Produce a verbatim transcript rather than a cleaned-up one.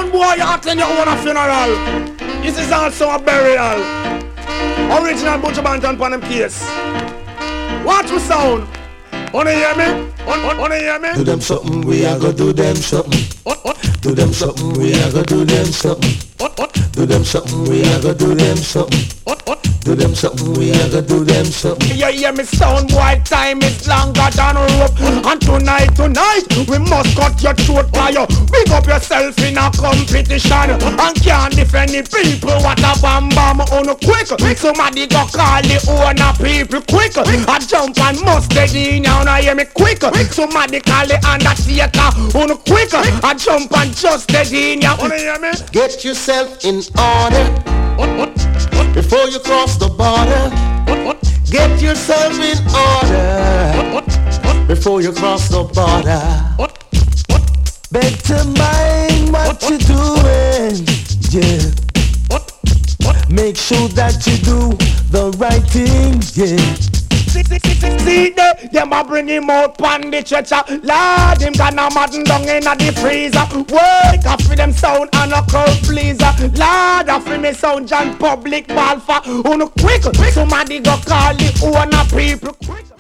sound boy, you attend your own funeral. This is also a burial. Original Butcher Banton on them case. Watch me sound. Wanna hear me? Wanna hear me? Do them something, we a go do them something. Do them something, we a go do them something. Do them something, we a go do them something. Do them something, we a go do them something. You hear me sound boy, time is longer than rope. And tonight, tonight, we must cut your throat by you. Big up yourself in a competition. And can't defend the people, what a bam bam on a quick. Somebody go call the owner people quick. I jump and must dead in now, now hear me quick. Somebody call the undertaker on a quick. I jump and just dead in now. Wanna hear me? Get yourself in order before you cross the border. Get yourself in order before you cross the border. Better mind what you're doing, yeah. Make sure that you do the right thing, yeah. See them, them a bring him out pan the stretcher. Lord, him gonna madden down in a the freezer. Wake up for them sound and a crowd pleaser. Lord, a free me sound John Public Balfa. On a quick, somebody go call the owner people quick.